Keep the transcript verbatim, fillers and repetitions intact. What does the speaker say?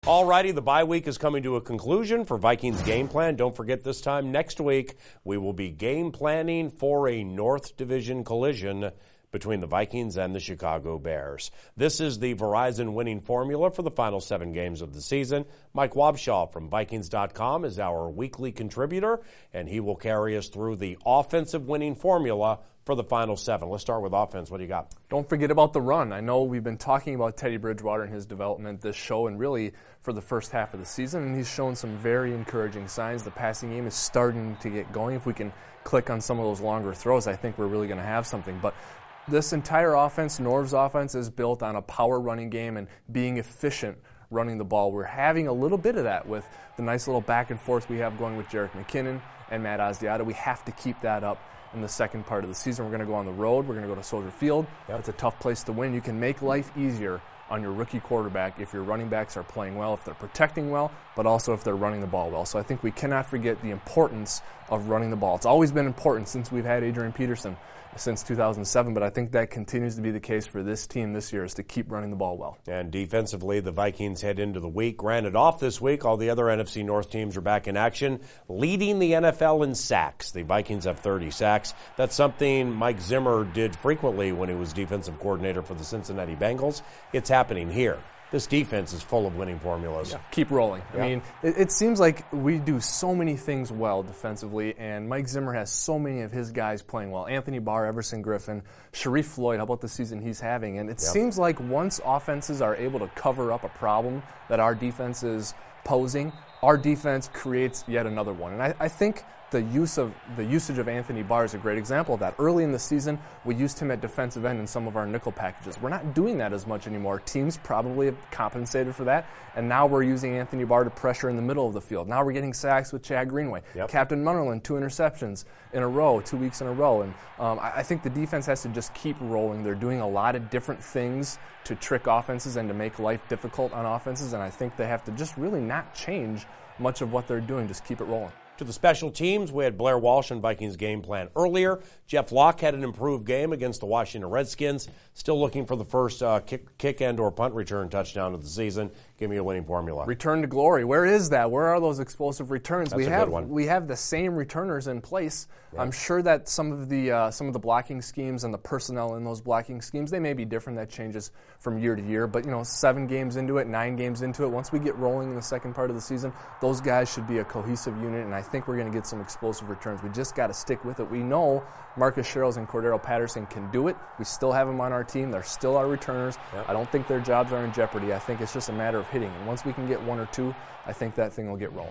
Alrighty, the bye week is coming to a conclusion for Vikings game plan. Don't forget, this time next week, we will be game planning for a North Division collision between the Vikings and the Chicago Bears. This is the Verizon winning formula for the final seven games of the season. Mike Wobschall from Vikings dot com is our weekly contributor, and he will carry us through the offensive winning formula for the final seven. Let's start with offense. What do you got? Don't forget about the run. I know we've been talking about Teddy Bridgewater and his development this show and really for the first half of the season, and he's shown some very encouraging signs. The passing game is starting to get going. If we can click on some of those longer throws, I think we're really going to have something. But this entire offense, Norv's offense, is built on a power running game and being efficient running the ball. We're having a little bit of that with the nice little back and forth we have going with Jerick McKinnon and Matt Asiata. We have to keep that up in the second part of the season. We're going to go on the road. We're going to go to Soldier Field. Yep. It's a tough place to win. You can make life easier on your rookie quarterback if your running backs are playing well, if they're protecting well, but also if they're running the ball well. So I think we cannot forget the importance of running the ball. It's always been important since we've had Adrian Peterson since two thousand seven, but I think that continues to be the case for this team this year, is to keep running the ball well. And defensively, the Vikings head into the week. Granted, off this week, all the other N F C North teams are back in action, leading the N F L in sacks. The Vikings have thirty sacks. That's something Mike Zimmer did frequently when he was defensive coordinator for the Cincinnati Bengals. It's happening here. This defense is full of winning formulas. Yeah, keep rolling. Yeah. I mean, it, it seems like we do so many things well defensively, and Mike Zimmer has so many of his guys playing well. Anthony Barr, Everson Griffin, Sharif Floyd, how about the season he's having? And it yep. seems like once offenses are able to cover up a problem that our defense is posing, our defense creates yet another one. And I, I think the use of the usage of Anthony Barr is a great example of that. Early in the season, we used him at defensive end in some of our nickel packages. We're not doing that as much anymore. Teams probably have compensated for that, and now we're using Anthony Barr to pressure in the middle of the field. Now we're getting sacks with Chad Greenway. Yep. Captain Munnerlyn, two interceptions in a row, two weeks in a row. And um, I, I think the defense has to just keep rolling. They're doing a lot of different things to trick offenses and to make life difficult on offenses, and I think they have to just really not change much of what they're doing. Just keep it rolling. To the special teams, we had Blair Walsh and Vikings game plan earlier. Jeff Locke had an improved game against the Washington Redskins. Still looking for the first uh, kick, kick and or punt return touchdown of the season. Give me a winning formula. Return to glory. Where is that? Where are those explosive returns? That's we a have good one. We have the same returners in place. Yeah. I'm sure that some of the uh, some of the blocking schemes and the personnel in those blocking schemes, they may be different. That changes from year to year. But you know, seven games into it, nine games into it, once we get rolling in the second part of the season, those guys should be a cohesive unit, and I think we're going to get some explosive returns. We just got to stick with it. We know Marcus Sherrills and Cordero Patterson can do it. We still have them on our team. They're still our returners. Yep. I don't think their jobs are in jeopardy. I think it's just a matter of hitting. And once we can get one or two, I think that thing will get rolling.